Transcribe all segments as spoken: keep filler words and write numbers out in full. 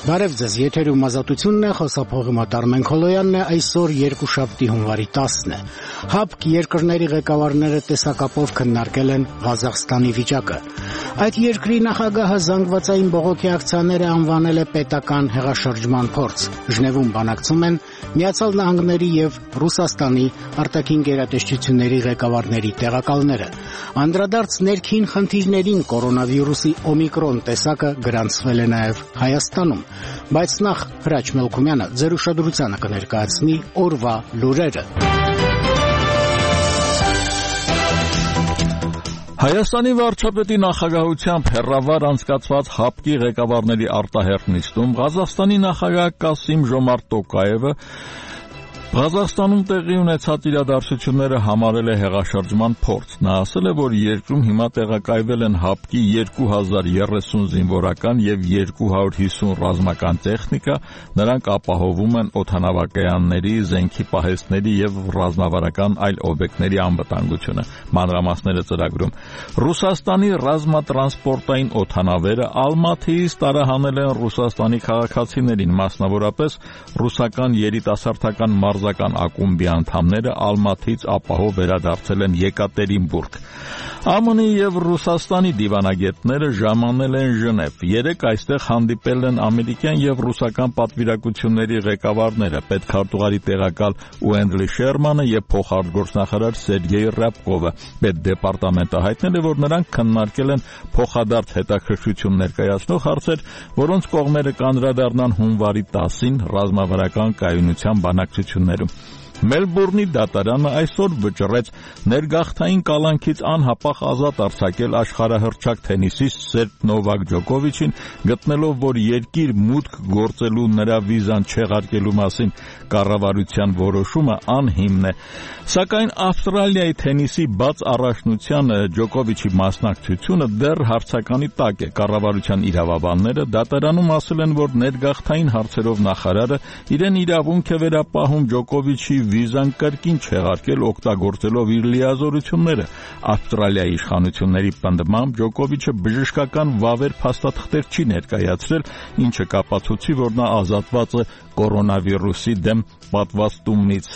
Բարև ձեզ, եթերում ազատությունն է, խոսափողի մոտ Արմեն Քոլոյանն է, այսօր երկուշաբթի հունվարի տասն է։ ՀԱՊԿ երկրների ղեկավարները տեսակապով քննարկել են Ղազախստանի վիճակը։ Այդ երկրի նախագահը զանգվածային բողոքի ակցիաները անվանել է պետական հեղաշրջման փորձ։ Ժնևում բանակցում են Միացյալ Նահանգների եւ Ռուսաստանի արտաքին գերատեսչությունների ղեկավարների տեղակալները։ Անդրադարձ ներքին խնդիրներին կորոնավիրուսի օմիկրոն տեսակը գրանցվել է նաեւ Հայաստանում։ Բայց նախ Հրաչ Մելքումյանը ձեր ուշադրությանը կներկայացնի օրվա լուրերը։ Հայաստանի վարչապետի նախագահությամբ հեռավար անցկացված ՀԱՊԿ-ի ղեկավարների արտահերթ նիստում Ղազախստանի նախագահ Կասիմ-Ժոմարտ Տոկաևը Ղազախստանում տեղի ունեցած իրադարձությունները համարել է հեղաշրջման փորձ։ Նա ասել է, որ երկրում հիմա տեղակայվել են ՀԱՊԿ-ի երկու հազար երեսուն զինվորական եւ երկու հարյուր հիսուն ռազմական տեխնիկա, նրանք ապահովում են օդանավակայանների, զենքի պահեստների եւ ռազմավարական այլ օբյեկտների անվտանգությունը։ Մանրամասները ծրագրում։ Ռուսաստանի ռազմատրանսպորտային օդանավերը Ալմաթիից տարահանել են Ռուսաստանի քաղաքացիներին, մասնավորապես ռուսական երիտասարդական մարզական ակումբի անդամները Ալմաթից ապահով վերադարձել են Եկատերինբուրգ։ ԱՄՆ-ի եւ Ռուսաստանի դիվանագետները ժամանել են Ժնև։ Երեք այստեղ հանդիպել են ամերիկյան եւ ռուսական պատվիրակությունների ղեկավարները, պետքարտուղարի տեղակալ Ուենդլի Շերմանը եւ փոխարտգործնախարար Սերգեյ Ռябկովը։ Պետդեպարտամենտը հայտնել է, որ նրանք քննարկել են փոխադարձ հետաքրքրություն ներկայացնող հարցեր, որոնց կողմերը կանդրադառնան հունվարի տասին ռազմավարական կայունության բանակցություններում։ Մելբուրնի դատարանը այսօր վճռեց ներգաղթային կալանքից անհապաղ ազատ արձակել աշխարհահռչակ թենիսիստ Սերբ Նովակ Ջոկովիչին, գտնելով, որ երկիր մուտք գործելու նրա վիզան չեղարկելու մասին կառավարության որոշումը անհիմն է։ Սակայն Ավստրալիայի թենիսի բաց առաջնությանը Ջոկովիչի մասնակցությունը դեռ հարցականի տակ է։ Կառավարության իրավաբանները դատարանում ասել են, որ ներգաղթային հարցերով նախարարը իրեն իրավունք է վերապահում Ջոկովիչի վիզան կրկին չեղարկել, օգտագործելով իր լիազորությունները։ Ավստրալիայի իշխանությունների պնդմամբ Ջոկովիչը բժշկական վավեր փաստաթղթեր չի ներկայացրել, ինչը կապացուցի, որ նա ազատված է կորոնավիրուսի դեմ պատվաստումից։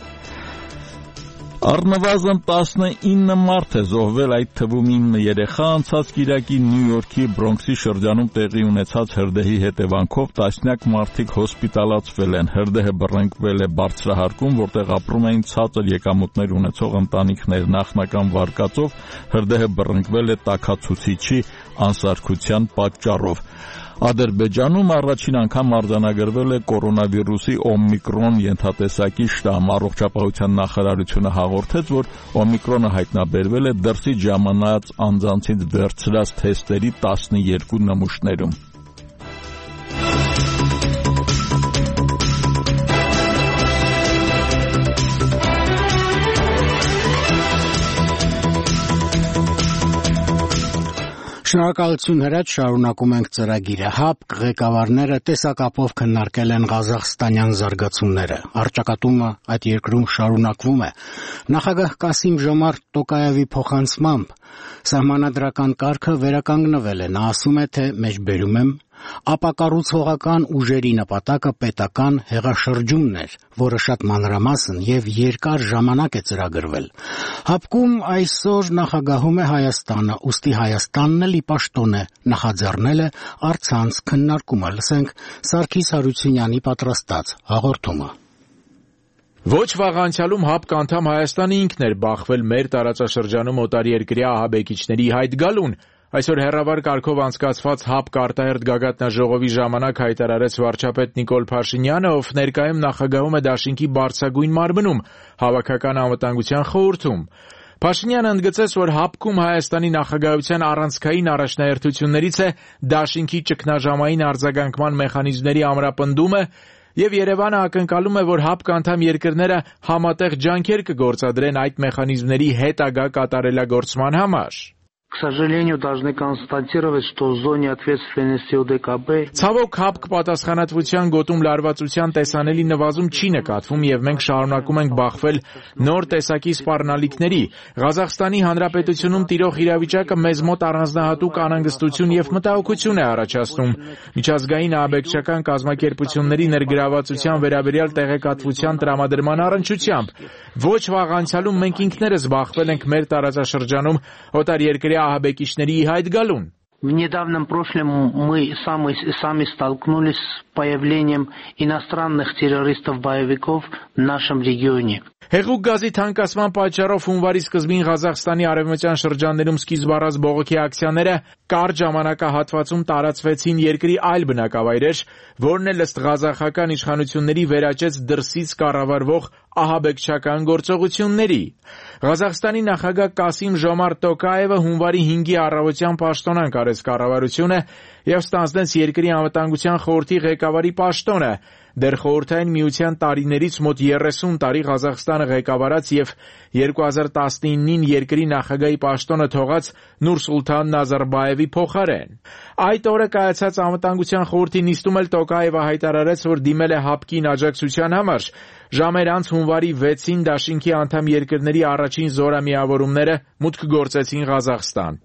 Առնվազն տասնինը մարդ է զոհվել, այդ թվում ինը երեխա, անցած կիրակի Նյու Յորքի Բրոնքսի շրջանում տեղի ունեցած հրդեհի հետևանքով տասնյակ մարդիկ հոսպիտալացվել են։ Հրդեհը բռնկվել է բարձրահարկում, որտեղ ապրում էին ցածր եկամուտներ ունեցող ընտանիքներ։ Նախնական վարկածով հրդեհը բռնկվել է տաքացուցիչի անսարքության պատճառով։ Ադրբեջանում առաջին անգամ արձանագրվել է կորոնավիրուսի օմիկրոն ենթատեսակի շտամ։ Առողջապահության նախարարությունը հաղորդեց, որ օմիկրոնը հայտնաբերվել է դրսից ժամանած անձանցից վերցրած թեստերի տասնյոթ նմուշներում։ Շնորհակալություն Հրաչ, շարունակում ենք ծրագիրը։ ՀԱՊԿ ղեկավարները տեսակապով քննարկել են ղազախստանյան զարգացումները։ Առճակատումը այդ երկրում շարունակվում է։ Նախագահ Կասիմ-Ժոմարտ Տոկաևի փոխանցմամբ սահմանադրական կարգը վերականգնվել է։ Նա ասում է, թե մեջբերում եմ ապակառուցողական ուժերի նպատակը պետական հեղաշրջումն էր, որը շատ մանրամասն եւ երկար ժամանակ է ծրագրվել։ ՀԱՊԿ-ում այսօր նախագահում է Հայաստանը, ուստի Հայաստանն էլ ի պաշտոն է նախաձեռնել է առցանց քննարկումը։ Լսենք Սարգիս Հարությունյանի պատրաստած հաղորդումը։ Ոչ վաղ անցյալում ՀԱՊԿ անդամ Հայաստանը ինքն էր բախվել մեր տարածաշրջանում օտարերկրյա ահաբեկիչների հայտ գալուն։ Այսօր հեռավար կարգով անցկացված ՀԱՊԿ արտահերթ գագաթնաժողովի ժամանակ հայտարարեց վարչապետ Նիկոլ Փաշինյանը, ով ներկայում նախագահում է Դաշինքի բարձրագույն մարմնում, Հավաքական անվտանգության խորհրդում։ Փաշինյանը ընդգծեց, որ ՀԱՊԿ-ում Հայաստանի նախագահության առանցքային առաջնահերթություններից է Դաշինքի ճգնաժամային արձագանքման մեխանիզմների ամրապնդումը, եւ Երևանը ակնկալում է, որ ՀԱՊԿ անդամ երկրները համատեղ ջանքեր կգործադրեն այդ մեխանիզմների հետագա կատարելագործման համար։ К сожалению, должны констатировать, что в зоне ответственности У Д К Б Ցավոք հապկ պատասխանատվության գոտում լարվածության տեսանելի նվազում չի նկատվում եւ մենք շարունակում ենք բախվել նոր տեսակի սպառնալիքների։ Ղազախստանի Հանրապետությունում տիրող իրավիճակը մեզ մոտ առանձնահատուկ անհանգստություն եւ մտահոգություն է առաջացնում։ Միջազգային ահաբեկչական կազմակերպությունների ներգրավվածության վերաբերյալ տեղեկատվության տրամադրման առնչությամբ ոչ վաղ անցյալում մենք ինքներս բախվել ենք մեր տարածաշրջանում օտարերկրյա ահաբեկիչների ի հայտ գալուն։ В недавнем прошлом мы сами, сами столкнулись с появлением иностранных террористов-боевиков в нашем регионе. Հեղուկ գազի թանկացման պատճառով հունվարի սկզբին Ղազախստանի արևմտյան շրջաններում սկիզբ առած բողոքի ակցիաները կարճ ժամանակահատվածում տարածվեցին երկրի այլ բնակավայրեր, որն էլ ըստ ղազախական իշխանությունների վերաճեց դրսից կառավարվող ահաբեկչական գործողությունների։ Ղազախստանի նախագահ Կասիմ Ժոմարտ Տոկաևը հունվարի հինգի առավոտյան պաշտոնանկ արեց կառավարությունը եւ ստանձնեց երկրի անվտանգության խորհրդի ղեկավարի պաշտոնը։ Դեռ խորհրդային միության տարիներից մոտ երեսուն տարի Ղազախստանը ղեկավարած եւ երկու հազար տասնինին երկրի նախագահի պաշտոնը թողած Նուրսուլթան Նազարբաևի փոխարեն։ Այդ օրը կայացած անվտանգության խորհրդի նիստում էլ Տոկաևը հայտարարեց, որ դիմել է հապկին աջակցության համար։ Ժամեր անց հունվարի վեցին դաշինքի անդամ երկրների առաջին զորամիավորումները մուտք գործեցին Ղազախստան։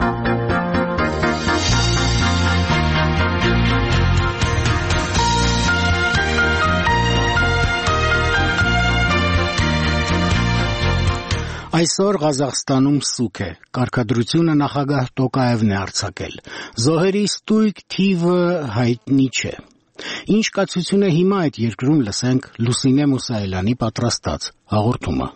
Այսօր Ղազախստանում սուկ է, կարգադրությունը նախագահ Տոկաևն է արձակել, զոհերի ստույգ թիվը հայտնի չէ։ Ինչ կացություն է հիմա այդ երկրում, լսենք Լուսինե Մուսայելյանի պատրաստած հաղորդումը։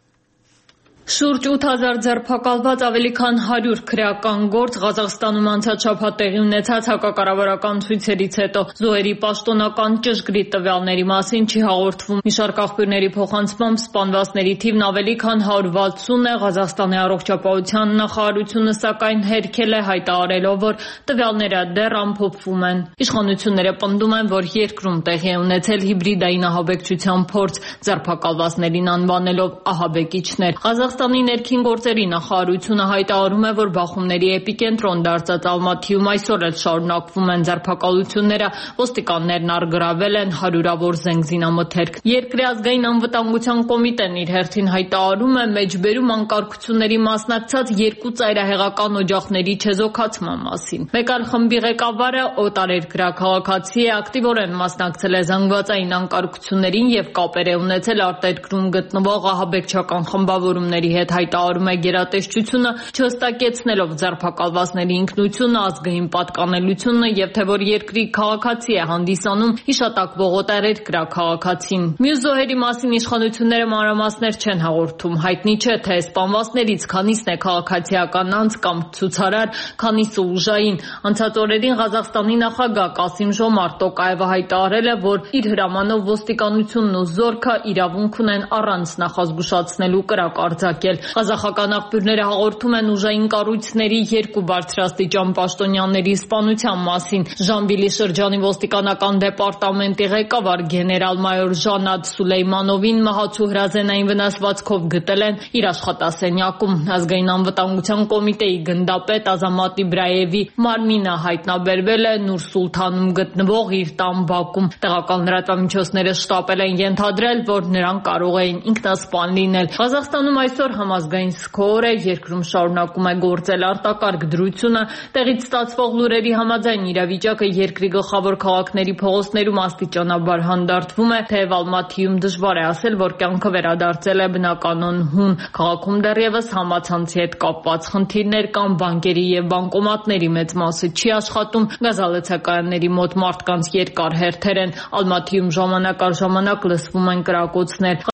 Շուրջ ութ հազար ձերբակալված, ավելի քան հարյուր քրեական գործ Ղազախստանում անցած շաբաթ տեղի ունեցած հակակառավարական ցույցերից հետո զոհերի պաշտոնական ճշգրիտ տվյալների մասին չի հաղորդվում։ Մի շարք աղբյուրների փոխանցմամբ սպանվածների թիվն ավելի քան հարյուր վաթսուն է։ Ղազախստանի առողջապահության նախարարությունը սակայն հերքել է, հայտարարելով, որ տվյալները դեռ ամփոփվում են։ Իշխանությունները պնդում են, որ երկրում տեղի է ունեցել հիբրիդային ահաբեկչության փորձ, ձերբակալվածներին անվանելով ահաբեկիչներ։ Ղազախստանի ներքին գործերի նախարարությունը հայտարարում է, որ բախումների էպիկենտրոն դարձած Ալմաթիում այսօր էլ շարունակվում են ձերբակալությունները, ոստիկաններն առգրավել են հարյուրավոր զենգզինամթերք։ Երկրի ազգային անվտանգության կոմիտեն իր հերթին հայտարարում է մեջբերում անկարգությունների մասնակցած երկու ծայրահեղական օջախների չեզոքացման մասին։ Մեկ այլ խմբի ղեկավարը օտարերկրյա քաղաքացի է, ակտիվորեն մասնակցել է զանգվածային անկարգություններին եւ կապեր է ունեցել արտերկրում գտնվող ահաբեկչական խմբավորումների հետ, հայտարարում է գերատեսչությունը, չհստակեցնելով ձերբակալվածների ինքնությունը, ազգային պատկանելությունը եւ թե որ երկրի քաղաքացի է հանդիսանում հիշատակվող օտարերկրյա քաղաքացին։ Մյուս զոհերի մասին իշխանությունները մանրամասներ չեն հաղորդում։ Հայտնի չէ, թե սպանվածներից քանիսն է քաղաքացիական անձ կամ ցուցարար, քանիսը ուժային։ Անցած օրերին Ղազախստանի նախագահ Կասիմ Ժոմարտ Տոկաևը հայտարարել է, որ իր հրամանով ոստիկանությունն ու զորքը իրավունք ունեն առանց նախազգուշացնելու կրակ արձակել։ Ղազախական աղբյուրները հաղորդում են ուժային կառույցների երկու բարձրաստիճան պաշտոնյաների սպանության մասին։ Ժամբիլի շրջանի ոստիկանական դեպարտամենտի ղեկավար գեներալ-մայոր Ժանադ Սուլեյմանովին մահացու հրազենային վնասվածքով գտել են իր աշխատասենյակում։ Ազգային անվտանգության կոմիտեի գնդապետ Ազամատ Իբրայևի մարմինը հայտնաբերվել է Նուրսուլթանում գտնվող իր տան բակում։ Տեղական լրատվամիջոցները շտապել են ենթադրել, որ նրան կարող էին ինքնասպան լինել։ Ղազախստանում այսօր համազգային սգոր է, երկրում շարունակում է գործել արտակարգ դրությունը։ Տեղից ստացվող լուրերի համաձայն իրավիճակը երկրի գլխավոր քաղաքների փողոցներում աստիճանաբար հանդարտվում է, թեև Ալմաթիում դժվար է ասել, որ կյանքը վերադարձել է բնականon հուն։ Քաղաքում դեռևս համացանցի հետ կապված խնդիրներ կան, բանկերի եւ բանկոմատների մեծ մասը չի աշխատում, գազալցակայանների մոտ մարդկանց երկար հերթեր են։ Ալմաթիում ժամանակ առ ժամանակ լսվում են կրակոցներ։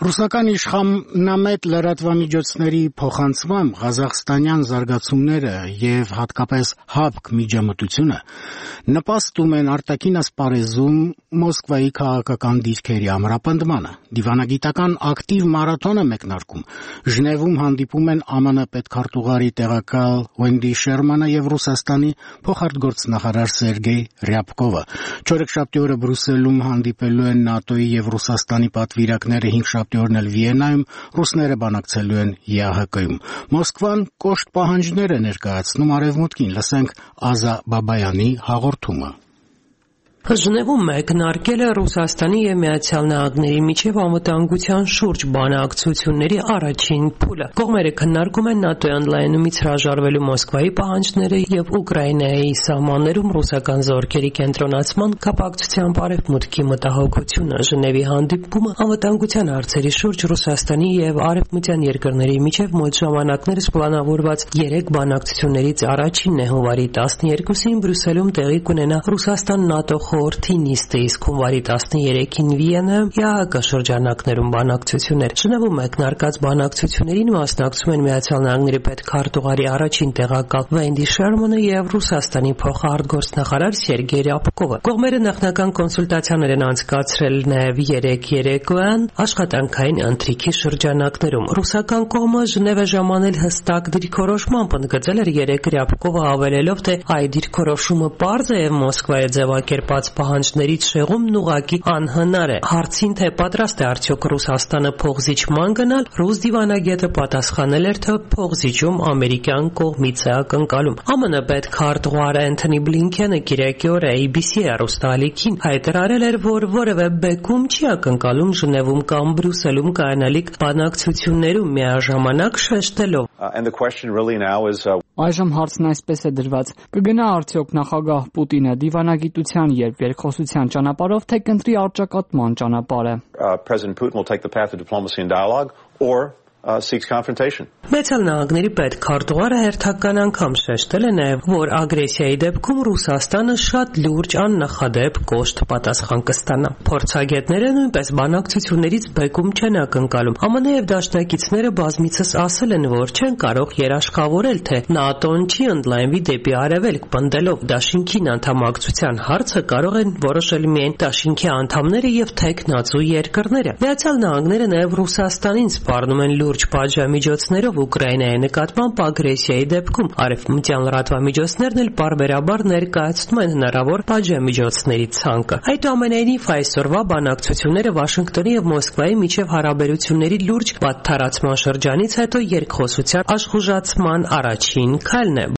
Ռուսական իշխանամետ լրատվամիջոցների փոխանցմամբ ղազախստանյան զարգացումները եւ հատկապես ՀԱԲԿ միջամտությունը նպաստում են արտաքին ասպարեզում Մոսկվայի քաղաքական դիրքերի ամրապնդմանը։ Դիվանագիտական ակտիվ մարաթոն է մեկնարկում։ Ժնևում հանդիպում են ԱՄՆ պետքարտուղարի տեղակալ Վենդի Շերմանը եւ Ռուսաստանի փոխարտգործնախարար Սերգեյ Ռյաբկովը։ Չորեքշաբթի օրը Բրյուսելում հանդիպելու են ՆԱՏՕ-ի եւ Ռուսաստանի պատվիրակները, հինգշաբթի օրն էլ Վիեննայում ռուսները բանակցելու են ԵԱՀԿ-ում։ Մոսկվան կոշտ պահանջներ է ներկայացնում Արևմուտքին։ Լսենք Ազա Բաբայանի հաղորդումը։ Ժնևում մեկնարկել է Ռուսաստանի եւ Միացյալ Նահանգների միջև անվտանգության շուրջ բանակցությունների առաջին փուլը։ Կողմերը քննարկում են ՆԱՏՕ-ի ընդլայնումից հրաժարվելու Մոսկվայի պահանջները եւ Ուկրաինայի սահմաններում ռուսական զորքերի կենտրոնացման կապակցությամբ Արևմուտքի մտահոգությունը։ Ժնևի հանդիպումը անվտանգության հարցերի շուրջ Ռուսաստանի եւ արևմտյան երկրների միջև մոտ ժամանակներս պլանավորված երեք բանակցություններից առաջինն է։ Հունվարի տասներկուսին Բրյուսելում տեղի կունենա Ռուսաստան-ՆԱՏՕ խորհրդի նիստը, իսկ հունվարի տասներեքին Վիեննայում ԵԱՀԿ շրջանակներում բանակցություններ։ Ժնևում մեկնարկած բանակցություններին մասնակցում են Միացյալ Նահանգների պետքարտուղարի առաջին տեղակալ Վենդի Շերմանը եւ Ռուսաստանի փոխարտգործնախարար Սերգեյ Ռյաբկովը։ Կողմերը նախնական կոնսուլտացիաներ են անցկացրել նաեւ երեք երեկոյան աշխատանքային ընթրիքի շրջանակներում։ Ռուսական կողմը Ժնև է ժամանել հստակ դիրքորոշմամբ, ընդգծել էր երեք Ռյաբկովը, հավելելով, թե այդ դիրքորոշումը պարզ է եւ Մոսկվայի ձևակերպած պահանջներից շեղումն ուղղակի անհնար է։ Հարցին, թե պատրաստ է արդյոք Ռուսաստանը փողզիջման գնալ, ռուս դիվանագետը պատասխանել էր, թե փողզիջում ամերիկյան կողմից է ակնկալում։ ԱՄՆ պետքարտուղար Էնթոնի Բլինքենը կիրակի օրը A B C հեռուստաալիքին հայտարարել էր, որ որևէ բեկում չի ակնկալում Ժնևում կամ Բրյուսելում կայանալիք բանակցություններում, միաժամանակ շեշտելով. Այժմ հարցն այսպես է դրված. կգնա արդյոք նախագահ Պուտինը դիվանագիտության երբ երկխոսության ճանապարհով, թե կընտրի առճակատման ճանապարհը։ President Putin will take the path of diplomacy and dialogue or uh, seeks confrontation. Միացյալ Նահանգների պետքարտուղարը հերթական անգամ շեշտել է նաև, որ ագրեսիայի դեպքում Ռուսաստանը շատ լուրջ աննախադեպ կոշտ պատասխան կստանա։ Փորձագետները նույնպես բանակցություններից բեկում չեն ակնկալում։ ԱՄՆ եւ դաշնակիցները բազմիցս ասել են, որ չեն կարող երաշխավորել, թե ՆԱՏՕ-ն չի ընդլայնվի դեպի արևելք, պնդելով դաշինքին անդամակցության հարցը կարող են որոշել միայն դաշինքի անդամները եւ թեկնածու երկրները։ Միացյալ Նահանգները նաև Ռուսաստանին սպառնում են լուրջ պատժամիջոցներով Ուկրաինայի նկատմամբ ագրեսիայի դեպքում։ Արևմտյան լրատվամիջոցներն էլ պարբերաբար ներկայացնում են հնարավոր պատժամիջոցների ցանկը։ Այդուամենայնիվ, այսօրվա բանակցությունները Վաշինգտոնի եւ Մոսկվայի միջև հարաբերությունների լուրջ վատթարացման շրջանից հետո երկխոսության աշխուժացման առաջին քայլն է։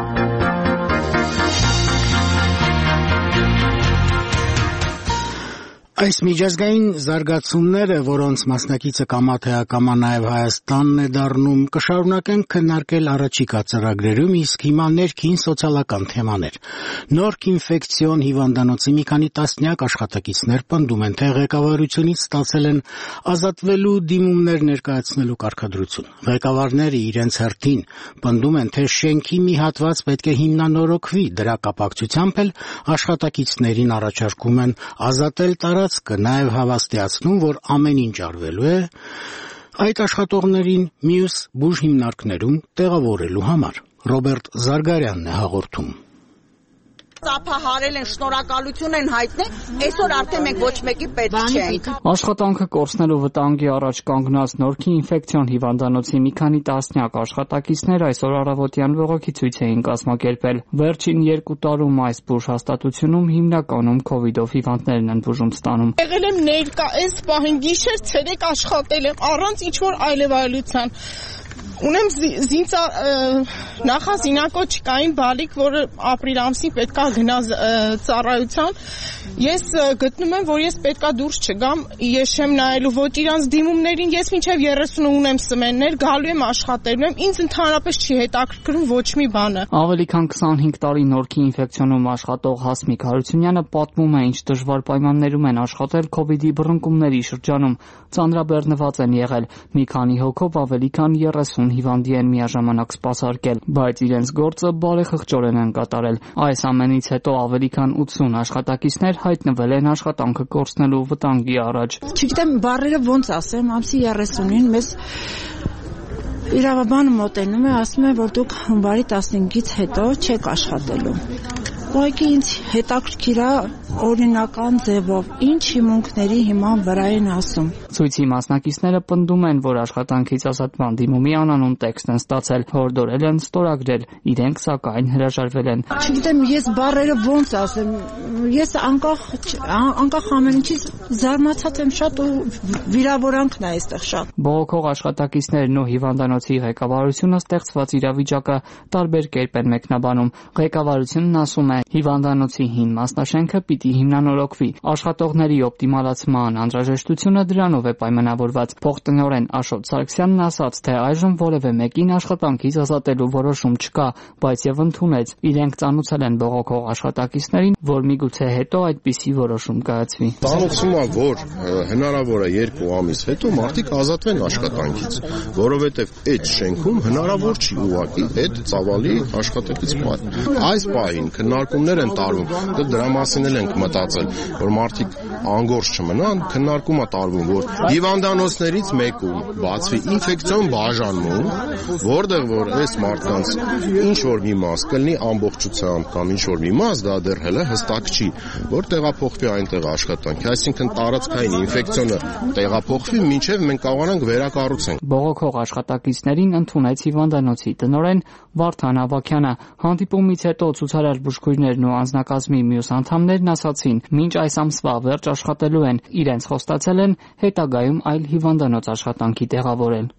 Այս միջազգային զարգացումները, որոնց մասնակիցը կամա թե ակամա նաև Հայաստանն է դառնում, կշարունակեն քննարկել առաջիկա ծրագրերում, իսկ հիմա ներքին սոցիալական թեմաներ։ Նորք ինֆեկցիոն հիվանդանոցի մի քանի տասնյակ աշխատակիցներ պնդում են, թե ղեկավարությունից ստացել են ազատվելու դիմումներ ներկայացնելու կարգադրություն։ Ղեկավարները իրենց հերթին պնդում են, թե շենքի մի հատված պետք է հիմնանորոգվի, դրա կապակցությամբ էլ աշխատակիցներին առաջարկում են ազատել տարածքը, նաև հավաստիացնում, որ ամեն ինչ արվելու է այդ աշխատողներին մյուս բուժհիմնարկներում տեղավորելու համար։ Ռոբերտ Զարգարյանն է հաղորդում։ Ծափահարել են, շնորհակալություն են հայտնել, այսօր արդեն մենք ոչ մեկի պետք չենք։ Աշխատանքը կորցնելու վտանգի առաջ կանգնած Նորքի ինֆեկցիոն հիվանդանոցի մի քանի տասնյակ աշխատակիցներ այսօր առավոտյան բողոքի ցույց էին կազմակերպել։ Վերջին երկու տարում այս բուժհաստատությունում հիմնականում քովիդով հիվանդներն են բուժում ստանում։ Եղել եմ ներկա, այս պահին գիշեր ցերեկ աշխատել եմ առանց ինչ-որ այլևայելության։ Ունեմ զինծա նախազինակոչկային բալիկ, որը ապրիլ ամսին պետքա գնա ծառայության։ Ես գտնում եմ, որ ես պետքա դուրս չգամ, ես չեմ նայելու ոչ իրանց դիմումներին, ես մինչև երեսուն ունեմ սմեններ, գալու եմ աշխատելու եմ, ինձ ընդհանրապես չի հետաքրքրում ոչ մի բանը։ Ավելի քան քսանհինգ տարի Նորքի ինֆեկցիոնում աշխատող Հասմիկ Հարությունյանը պատմում է, ինչ դժվար պայմաններում են աշխատել քովիդի բռնկումների շրջանում, ծանրաբեռնված են եղել, մի քանի հոգով ավելի քան երեսուն ութսուն հիվանդի են միաժամանակ սպասարկել, բայց իրենց գործը բարեխղճորեն են կատարել։ Այս ամենից հետո ավելի քան ութսուն աշխատակիցներ հայտնվել են աշխատանքը կորցնելու վտանգի առաջ։ Չգիտեմ բառերը ոնց ասեմ, ամսի երեսունին մեզ իրավաբանը մոտենում է, ասում է, որ դուք հունվարի տասնհինգից հետո չեք աշխատելու։ Ուղղակի ինձ հետաքրքիր է օրինական ձևով ինչ հիմունքների հիման վրա են ասում։ Ցույցի մասնակիցները պնդում են, որ աշխատանքից ազատման դիմումի անանուն տեքստ են ստացել, հորդորել են ստորագրել, իրենք սակայն հրաժարվել են։ Չգիտեմ, ես բառերը ոնց ասեմ, ես անկախ անկախ ամեն ինչից զարմացած եմ շատ ու վիրավորանքն է այստեղ շատ։ Բողոքող աշխատակիցներն ու հիվանդանոցի ղեկավարությունը ստեղծված իրավիճակը տարբեր կերպ են մեկնաբանում։ Ղեկավարությունն ասում է, հիվանդանոցի հին մասնաշենքը պիտի հիմնանորոգվի։ Աշխատողների օպտիմալացման անհրաժեշտությունը դրանով է պայմանավորված։ Փոխտնօրեն Աշոտ Սարգսյանն ասաց, թե այժմ որևէ մեկին աշխատանքից ազատելու որոշում չկա, բայց եւ ընդունեց, իրենք ծանուցել են բողոքող աշխատակիցներին, որ միգուցե հետո այդպիսի որոշում կայացվի։ Ծանուցում է, որ հնարավոր է երկու ամիս հետո մարդիկ ազատվեն աշխատանքից, որովհետեւ այդ շենքում հնարավոր չի ուղղակի այդ ծավալի աշխատակից պահել։ Այս պահին քննարկումներ են տարվում, դրա մասին էլ ենք մտածել, որ մարդիկ անգործ չմնան, քննարկում է տարվում, որ հիվանդանոցներից մեկում բացվի ինֆեկցիոն բաժանմուն, որտեղ որ այս մարդկանց ինչ որ մի մաս կլինի ամբողջությամբ կամ ինչ որ մի մաս, դա դեռ հələ հստակ չի, որ տեղափոխվի այնտեղ աշխատանքի, այսինքն տարածքային ինֆեկցիոնը տեղափոխվի, մինչև մենք կարողանանք վերակառուցենք։ Բողոքող աշխատակիցներին ընդունեց հիվանդանոցի տնօրեն Վարդան Ավագյանը։ Հանդիպումից հետո ցուցարար բուժքույրներն ու անձնակազմի մյուս անդամներն ասացին, մինչ այս ամսվա վերջ աշխատելու են, իրենց խոստացել են հետագայում այլ հիվանդանոց աշխատանքի տեղավորել։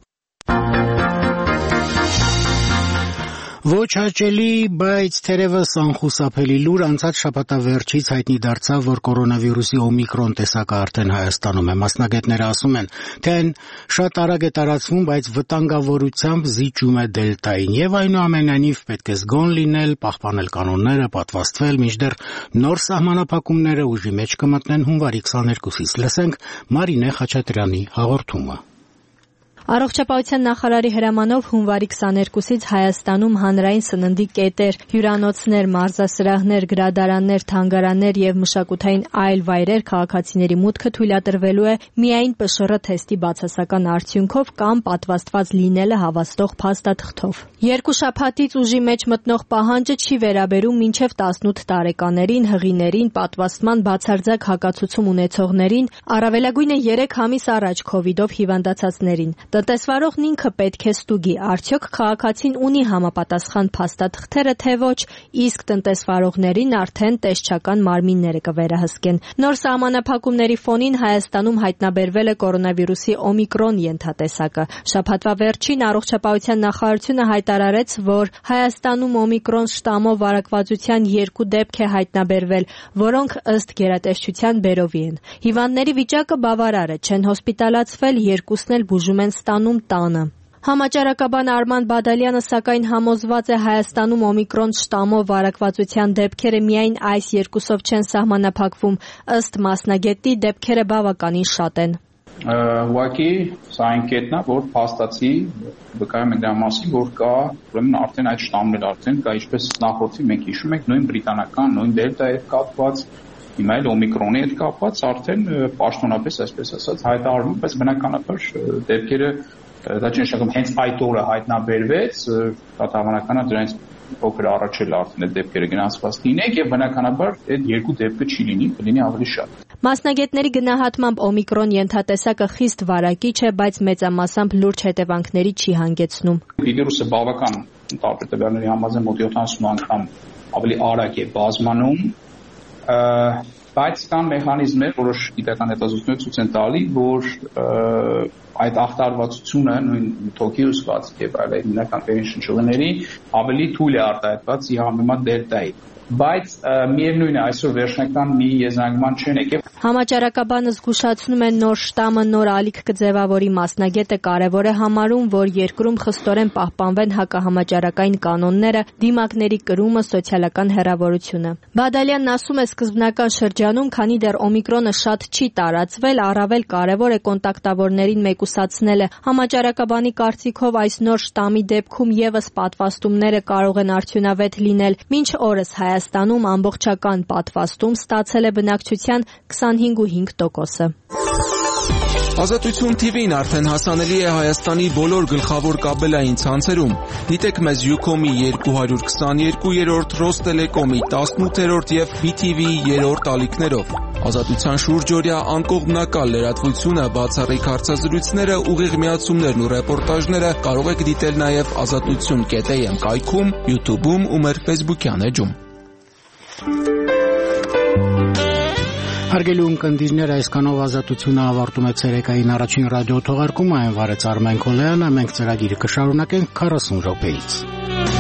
Ոչ հաճելի, բայց թերևս անխուսափելի լուր անցած շաբաթավերջից հայտնի դարձավ, որ կորոնավիրուսի օմիկրոն տեսակը արդեն Հայաստանում է։ Մասնագետները ասում են, թե այն շատ արագ է տարածվում, բայց վտանգավորությամբ զիջում է դելտային, եւ այնուամենայնիվ պետք է զգոն լինել, պահպանել կանոնները, պատվաստվել, մինչդեռ նոր սահմանափակումները ուժի մեջ կմտնեն հունվարի քսաներկուսից։ Լսենք Մարինե Խաչատրյանի հաղորդումը։ Առողջապահության նախարարի հրամանով հունվարի քսաներկուսից Հայաստանում հանրային սննդի կետեր, հյուրանոցներ, մարզասրահներ, գրադարաններ, թանգարաններ եւ մշակութային այլ վայրեր քաղաքացիների մուտքը թույլատրվելու է միայն Պ Շ Ռ թեստի բացասական արդյունքով կամ պատվաստված լինելը հավաստող փաստաթղթով։ Երկու շաբաթից ուժի մեջ մտնող պահանջը չի վերաբերում մինչև տասնութ տարեկաներին, հղիներին, պատվաստման բացարձակ հակացուցում ունեցողներին, առավելագույնը երեք ամիս առաջ քովիդով հիվանդացածներին։ Տնտեսվարողն ինքը պետք է ստուգի, արդյոք քաղաքացին ունի համապատասխան փաստաթղթերը, թե ոչ, իսկ տնտեսվարողներին արդեն տեսչական մարմինները կվերահսկեն։ Նոր սահմանափակումների ֆոնին Հայաստանում հայտնաբերվել է կորոնավիրուսի օմիկրոն ենթատեսակը։ Շաբաթվա վերջին առողջապահության նախարարությունը հայտարարեց, որ Հայաստանում օմիկրոն շտամով վարակվածության երկու դեպք է հայտնաբերվել, որոնք ըստ գերատեսչության բերովի են։ Հիվանդների վիճակը բավարար է, չեն հոսպիտալացվել, երկուսն էլ բուժում են ստանում տանը։ Համաճարակաբան Արման Բադալյանը սակայն համոզված է Հայաստանում օմիկրոն շտամով վարակվածության դեպքերը միայն այս երկուսով չեն սահմանափակվում, ըստ մասնագետի դեպքերը բավականին շատ են։ Ուղղակի սա այն կետն է, որ փաստացի վկայում ենք դրա մասին, որ կա ուրեմն արդեն այդ շտամներ արդեն կա, ինչպես նախորդի մենք հիշում ենք, նույն բրիտանական, նույն դելտայի հետ կապված, հիմա էլ օմիկրոնի հետ կապված արդեն պաշտոնապես, այսպես ասած, հայտարարվում, բայց բնականաբար դեպքերը դա չի նշանակում հենց այդ օրը հայտնաբերվեց, դա հավանական է դրանից փոքր առաջ էլ արդեն այդ դեպքերը գնացված լինեք եւ բնականաբար այդ երկու դեպքը չի լինի, կլինի ավելի շատ։ Մասնագետների գնահատմամբ օմիկրոն ենթատեսակը խիստ վարակիչ է, բայց մեծամասամբ լուրջ հետևանքների չի հանգեցնում։ Վիրուսը բավական տարբեր տվյալների համաձայն մոտ յոթանասուն անգամ ավելի արագ է բազմանում, բայց կան մեխանիզմներ, որոշ գիտական հետազոտություններ ցույց են տալի, որ այդ ախտարվածությունը նույն թոքի հյուսված եւ այլ հիմնական վերին շնչուղիների ավելի թույլ է արտահայտված ի համեմատ դելտայի։ Բայց միևնույն է այսօր վերջնական մի եզրանկման չեն եկել։ Համաճարակաբանը զգուշացնում է նոր շտամը նոր ալիք կձևավորի մասնագետը կարևոր է համարում, որ երկրում խստորեն պահպանվեն հակահամաճարակային կանոնները, դիմակների կրումը, սոցիալական հեռավորությունը։ Բադալյանն ասում է սկզբնական շրջանում, քանի դեռ օմիկրոնը շատ չի տարածվել, առավել կարևոր է կոնտակտավորներին մեկուսի մեկուսացնել է։ Համաճարակաբանի կարծիքով այս նոր շտամի դեպքում եւս պատվաստումները կարող են արդյունավետ լինել։ Մինչ օրս Հայաստանում ամբողջական պատվաստում ստացել է բնակչության քսանհինգ ու հինգ տոկոսը։ Ազատություն թի վին արդեն հասանելի է Հայաստանի բոլոր գլխավոր կաբելային ցանցերում։ Դիտեք մեզ Ucom-ի երկու հարյուր քսաներկուերորդ, Ռոստելեկոմի տասնութերորդ եւ բի թի վիի երրորդ ալիքներով։ Ազատության շուրջօրյա անկողմնակալ լրատվությունը, բացառիկ հարցազրույցները, ուղիղ միացումներն ու ռեպորտաժները կարող եք դիտել նաեւ ազատություն կետ էյ էմ կայքում, YouTube-ում ու մեր Facebook-յան էջում։ Հարգելի ունկնդիրներ, այսքանով ազատությունը ավարտում է ցերեկային առաջին ռադիո թողարկումը, այն վարեց Արմեն Քոլյանը, մենք ծրագիրը կշարունակենք քառասուն րոպեից։